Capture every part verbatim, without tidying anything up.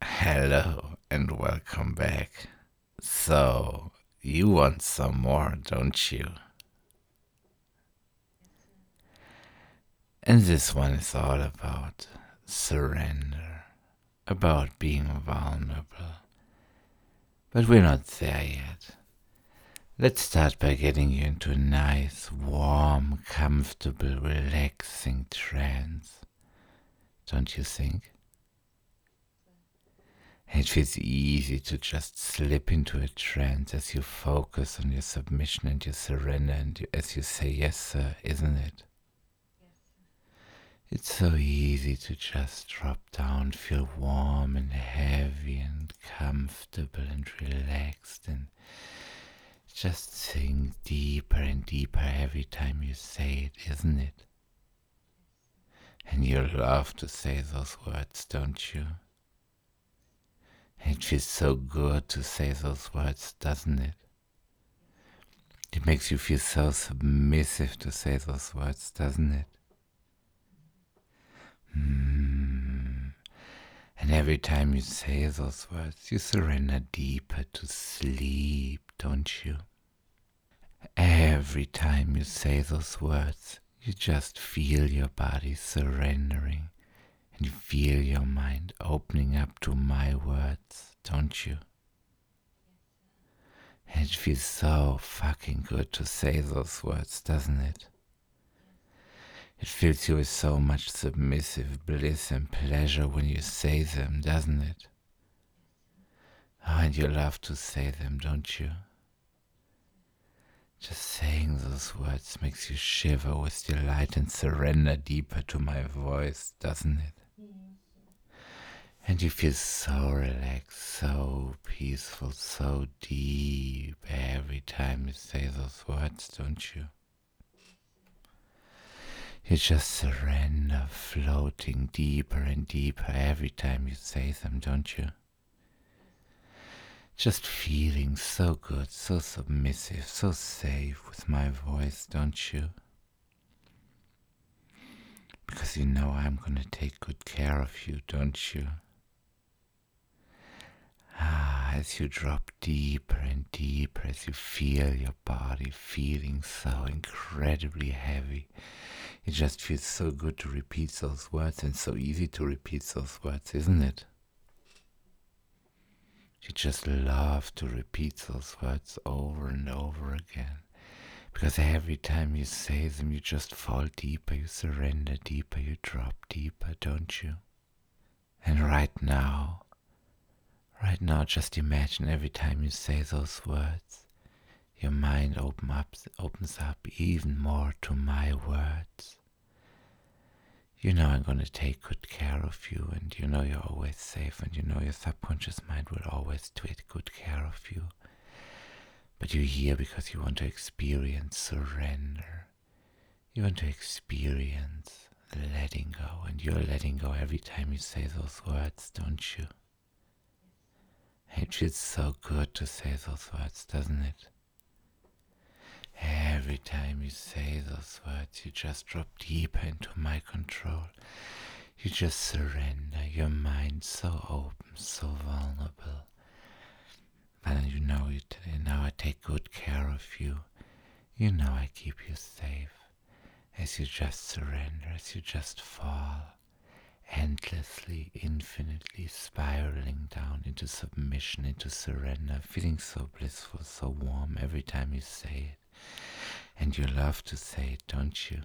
Hello and welcome back. So, you want some more, don't you? And this one is all about surrender, about being vulnerable. But we're not there yet. Let's start by getting you into a nice, warm, comfortable, relaxing trance. Don't you think? It feels easy to just slip into a trance as you focus on your submission and your surrender and you, as you say, yes, sir, isn't it? It's so easy to just drop down, feel warm and heavy and comfortable and relaxed and just sink deeper and deeper every time you say it, isn't it? And you love to say those words, don't you? It feels so good to say those words, doesn't it? It makes you feel so submissive to say those words, doesn't it? Mm. And every time you say those words, you surrender deeper to sleep, don't you? Every time you say those words, you just feel your body surrendering and you feel your mind opening up to my words, don't you? And it feels so fucking good to say those words, doesn't it? It fills you with so much submissive bliss and pleasure when you say them, doesn't it? Oh, and you love to say them, don't you? Just saying those words makes you shiver with delight and surrender deeper to my voice, doesn't it? And you feel so relaxed, so peaceful, so deep every time you say those words, don't you? You just surrender, floating deeper and deeper every time you say them, don't you? Just feeling so good, so submissive, so safe with my voice, don't you? Because you know I'm gonna take good care of you, don't you? Ah, as you drop deeper and deeper, as you feel your body feeling so incredibly heavy, it just feels so good to repeat those words and so easy to repeat those words, isn't it? You just love to repeat those words over and over again. Because every time you say them, you just fall deeper, you surrender deeper, you drop deeper, don't you? And right now, right now, just imagine every time you say those words, your mind open up, opens up even more to my words. You know I'm going to take good care of you, and you know you're always safe, and you know your subconscious mind will always take good care of you. But you're here because you want to experience surrender. You want to experience letting go, and you're letting go every time you say those words, don't you? It feels so good to say those words, doesn't it? Every time you say those words, you just drop deeper into my control. You just surrender your mind so open, so vulnerable. But you know you today, now I take good care of you. You know I keep you safe. As you just surrender, as you just fall, endlessly, infinitely spiraling down into submission, into surrender, feeling so blissful, so warm every time you say it. And you love to say it, don't you?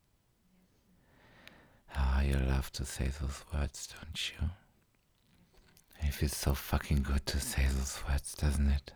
Ah, oh, you love to say those words, don't you? It feels so fucking good to say those words, doesn't it?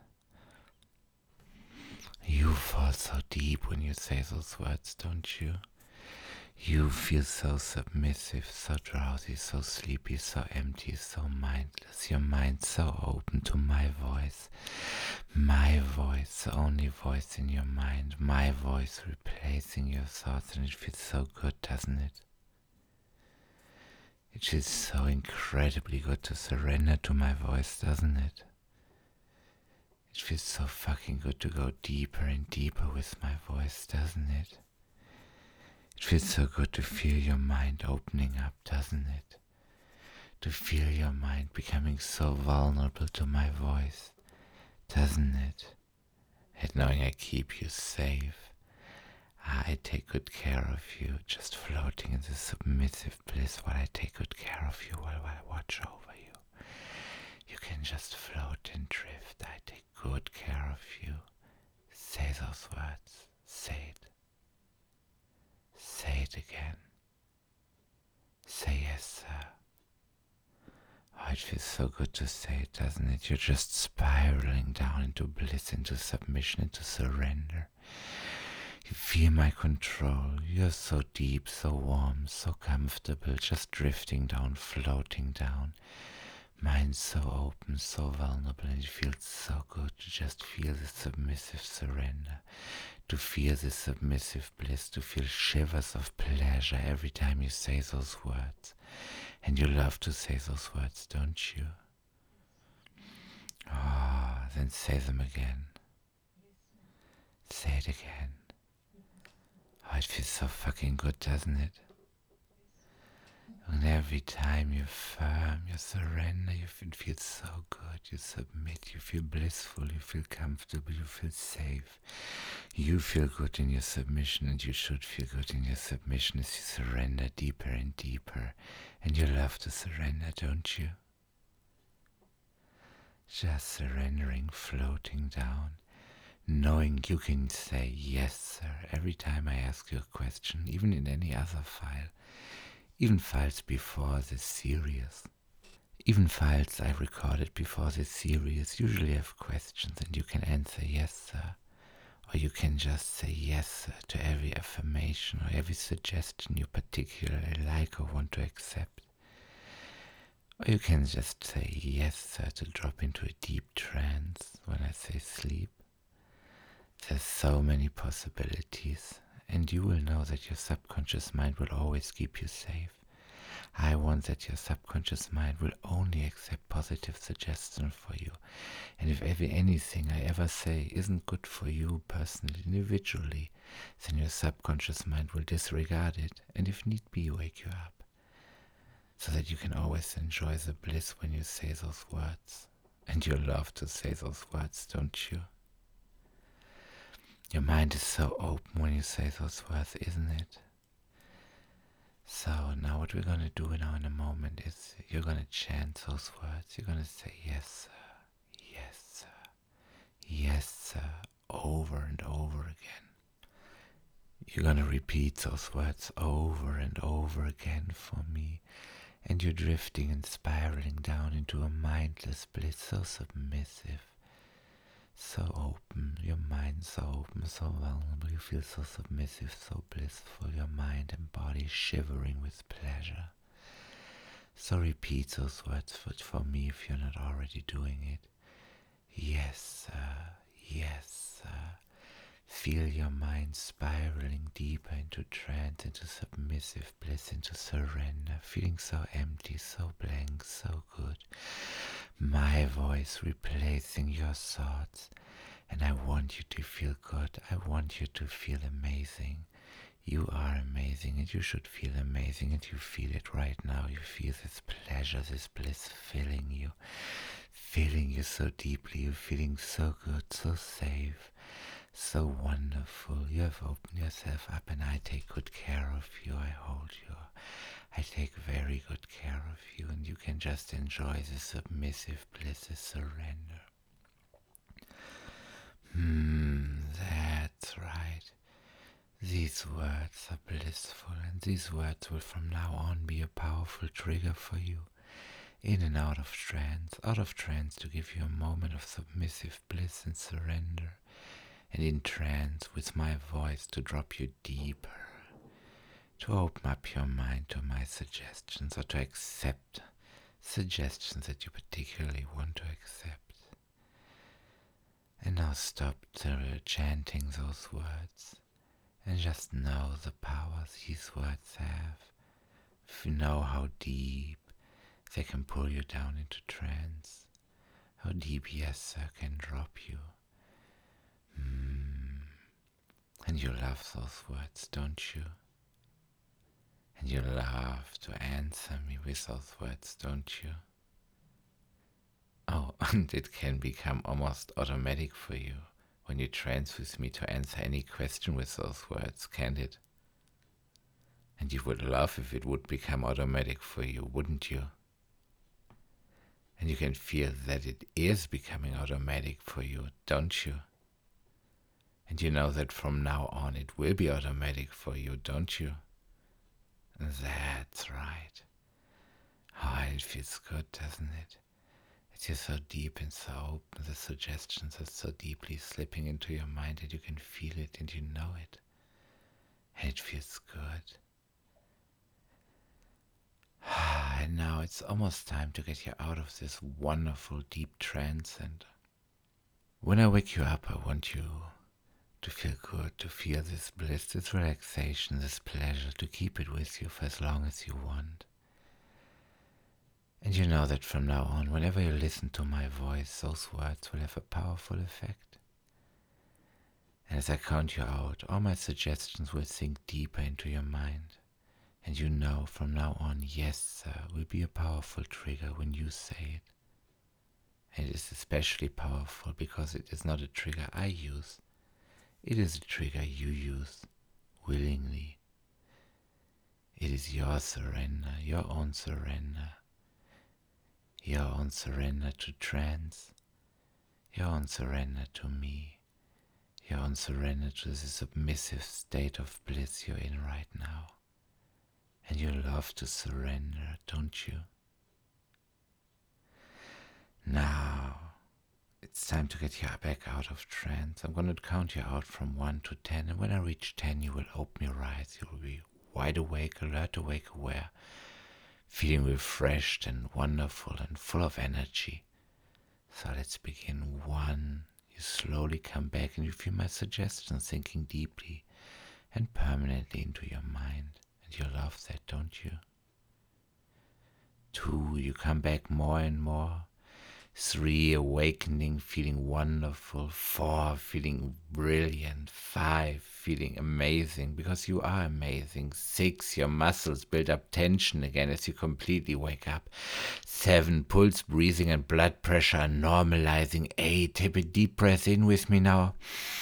You fall so deep when you say those words, don't you? You feel so submissive, so drowsy, so sleepy, so empty, so mindless. Your mind so open to my voice. My voice, the only voice in your mind. My voice replacing your thoughts, and it feels so good, doesn't it? It feels so incredibly good to surrender to my voice, doesn't it? It feels so fucking good to go deeper and deeper with my voice, doesn't it? It feels so good to feel your mind opening up, doesn't it? to feel your mind becoming so vulnerable to my voice, doesn't it? And knowing I keep you safe, I take good care of you, just floating in this submissive bliss while I take good care of you, while, while I watch over you. You can just float and drift. I take good care of you. Say those words. Say it. Say it again. Say yes, sir. Oh, it feels so good to say it, doesn't it? You're just spiraling down into bliss, into submission, into surrender. You feel my control. You're so deep, so warm, so comfortable, just drifting down, floating down. Mind so open, so vulnerable, and it feels so good to just feel this submissive surrender, to feel this submissive bliss, to feel shivers of pleasure every time you say those words. And you love to say those words, don't you? Ah, oh, then say them again. Say it again. Oh, it feels so fucking good, doesn't it? And every time you affirm, you surrender, you feel so good, you submit, you feel blissful, you feel comfortable, you feel safe. You feel good in your submission, and you should feel good in your submission as you surrender deeper and deeper. And you love to surrender, don't you? Just surrendering, floating down, knowing you can say yes, sir, every time I ask you a question, even in any other file. Even files before this series. Even files I recorded before this series usually have questions, and you can answer yes, sir. Or you can just say yes, sir, to every affirmation or every suggestion you particularly like or want to accept. Or you can just say yes, sir, to drop into a deep trance when I say sleep. There's so many possibilities. And you will know that your subconscious mind will always keep you safe. I want that your subconscious mind will only accept positive suggestions for you. And if ever anything I ever say isn't good for you personally, individually, then your subconscious mind will disregard it, and if need be, wake you up. So that you can always enjoy the bliss when you say those words. And you love to say those words, don't you? Your mind is so open when you say those words, isn't it? So now what we're going to do now in a moment is you're going to chant those words. You're going to say yes, sir, yes, sir, yes, sir, over and over again. You're going to repeat those words over and over again for me. And you're drifting and spiraling down into a mindless bliss, so submissive. So open, your mind so open, so vulnerable, you feel so submissive, so blissful, your mind and body shivering with pleasure. So repeat those words for, for me if you're not already doing it. Yes, sir, yes, sir. Feel your mind spiraling deeper into trance, into submissive bliss, into surrender, feeling so empty, so blank, so good. My voice replacing your thoughts, and I want you to feel good. I want you to feel amazing. You are amazing, and you should feel amazing, and you feel it right now. You feel this pleasure, this bliss filling you, filling you so deeply. You're feeling so good, so safe, so wonderful. You have opened yourself up, and I take good care of you. I hold you. I take very good care of you, and you can just enjoy the submissive bliss, the surrender. Hmm, that's right. These words are blissful, and these words will from now on be a powerful trigger for you. In and out of trance, out of trance to give you a moment of submissive bliss and surrender, and in trance with my voice to drop you deeper. To open up your mind to my suggestions, or to accept suggestions that you particularly want to accept. And now stop chanting those words, and just know the power these words have. If you know how deep they can pull you down into trance, how deep yes sir can drop you. Mm. And you love those words, don't you? And you love to answer me with those words, don't you? Oh, and it can become almost automatic for you when you trance with me to answer any question with those words, can't it? And you would love if it would become automatic for you, wouldn't you? And you can feel that it is becoming automatic for you, don't you? And you know that from now on it will be automatic for you, don't you? That's right. Oh, it feels good, doesn't it? It's just so deep and so open. The suggestions are so deeply slipping into your mind that you can feel it and you know it. And it feels good. And now it's almost time to get you out of this wonderful deep trance. And when I wake you up, I want you to feel good, to feel this bliss, this relaxation, this pleasure, to keep it with you for as long as you want. And you know that from now on, whenever you listen to my voice, those words will have a powerful effect. And as I count you out, all my suggestions will sink deeper into your mind. And you know from now on, yes, sir, will be a powerful trigger when you say it. And it is especially powerful because it is not a trigger I use. It is a trigger you use willingly. It is your surrender, your own surrender. Your own surrender to trance. Your own surrender to me. Your own surrender to the submissive state of bliss you're in right now. And you love to surrender, don't you? Now, it's time to get you back out of trance. I'm going to count you out from one to ten, and when I reach ten, you will open your eyes. You will be wide awake, alert, awake, aware, feeling refreshed and wonderful and full of energy. So let's begin. One, you slowly come back and you feel my suggestions sinking deeply and permanently into your mind. And you love that, don't you? Two, you come back more and more. Three, awakening, feeling wonderful. Four, feeling brilliant. Five, feeling amazing, because you are amazing. Six, your muscles build up tension again as you completely wake up. Seven, pulse, breathing and blood pressure are normalizing. Eight, take a deep breath in with me now.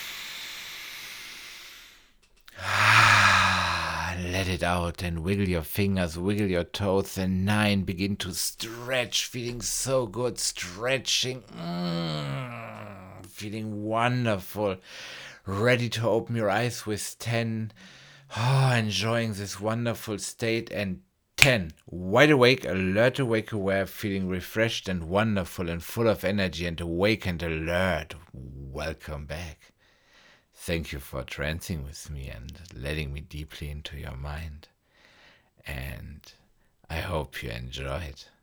Let it out and wiggle your fingers, wiggle your toes. And nine, begin to stretch, feeling so good, stretching, mm, feeling wonderful, ready to open your eyes with ten, oh, enjoying this wonderful state. And ten, wide awake, alert, awake, aware, feeling refreshed and wonderful and full of energy and awake and alert. Welcome back. Thank you for trancing with me and letting me deeply into your mind. And I hope you enjoyed.